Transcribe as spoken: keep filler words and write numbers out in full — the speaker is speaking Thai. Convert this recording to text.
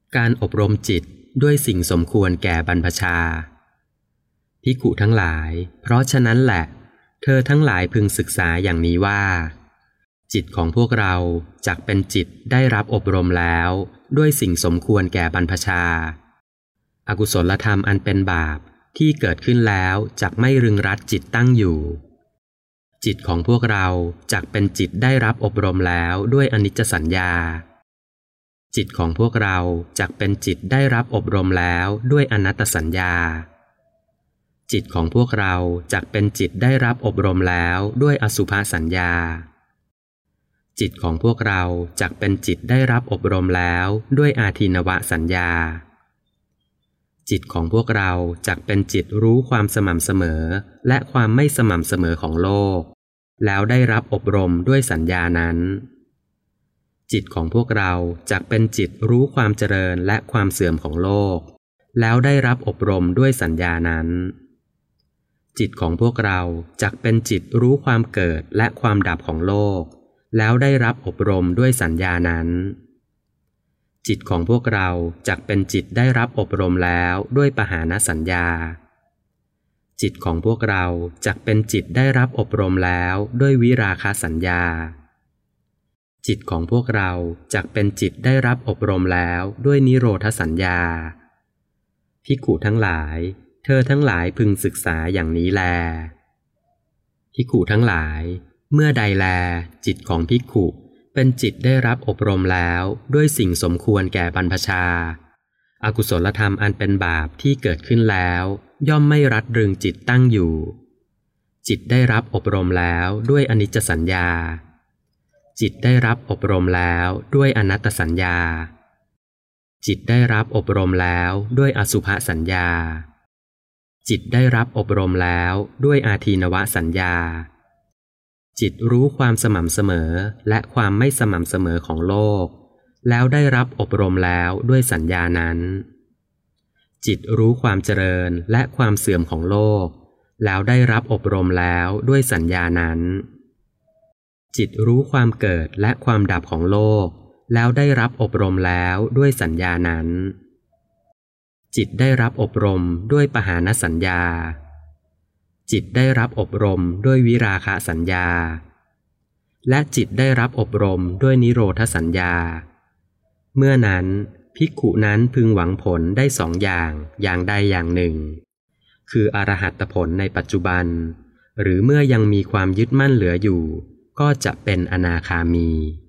การอบรมจิตด้วยสิ่งสมควรแก่บรรพชาภิกขุทั้งหลายเพราะฉะนั้นแหละเธอทั้งหลายพึงศึกษาอย่างนี้ว่าจิตของพวกเราจักเป็นจิตได้รับอบรมแล้วด้วยสิ่งสมควรแก่บรรพชาอกุศลธรรมอันเป็นบาปที่เกิดขึ้นแล้วจักไม่รึงรัดจิตตั้งอยู่จิตของพวกเราจักเป็นจิตได้รับอบรมแล้วด้วยอนิจจสัญญาจิตของพวกเราจักเป็นจิตได้รับอบรมแล้วด้วยอนัตตสัญญาจิตของพวกเราจักเป็นจิตได้รับอบรมแล้วด้วยอสุภสัญญาจิตของพวกเราจักเป็นจิตได้รับอบรมแล้วด้วยอาทินวสัญญาจิตของพวกเราจักเป็นจิตรู้ความสม่ำเสมอและความไม่สม่ำเสมอของโลกแล้วได้รับอบรมด้วยสัญญานั้นจิตของพวกเราจักเป็นจิตรู้ความเจริญและความเสื่อมของโลกแล้วได้รับอบรมด้วยสัญญานั้นจิตของพวกเราจักเป็นจิตรู้ความเกิดและความดับของโลกแล้วได้รับอบรมด้วยสัญญานั้นจิตของพวกเราจักเป็นจิตได้รับอบรมแล้วด้วยปหานสัญญาจิตของพวกเราจักเป็นจิตได้รับอบรมแล้วด้วยวิราคะสัญญาจิตของพวกเราจักเป็นจิตได้รับอบรมแล้วด้วยนิโรธสัญญาภิกขุทั้งหลายเธอทั้งหลายพึงศึกษาอย่างนี้แลภิกขุทั้งหลายเมื่อใดแลจิตของภิกขุเป็นจิตได้รับอบรมแล้วด้วยสิ่งสมควรแก่บรรพชาอกุศลธรรมอันเป็นบาปที่เกิดขึ้นแล้วย่อมไม่รัดรึงจิตตั้งอยู่จิตได้รับอบรมแล้วด้วยอนิจจสัญญาจิตได้รับอบรมแล้วด้วยอนัตตสัญญาจิตได้รับอบรมแล้วด้วยอสุภสัญญาจิตได้รับอบรมแล้วด้วยอาทีนวสัญญาจิตรู้ความสม่ำเสมอและความไม่สม่ำเสมอของโลกแล้วได้รับอบรมแล้วด้วยสัญญานั้นจิตรู้ความเจริญและความเสื่อมของโลกแล้วได้รับอบรมแล้วด้วยสัญญานั้นจิตรู้ความเกิดและความดับของโลกแล้วได้รับอบรมแล้วด้วยสัญญานั้นจิตได้รับอบรมด้วยปหานสัญญาจิตได้รับอบรมด้วยวิราคะสัญญาและจิตได้รับอบรมด้วยนิโรธสัญญาเมื่อนั้นภิกขุนั้นพึงหวังผลได้สองอย่างอย่างใดอย่างหนึ่งคืออรหัตผลในปัจจุบันหรือเมื่อยังมีความยึดมั่นเหลืออยู่ก็จะเป็นอนาคามี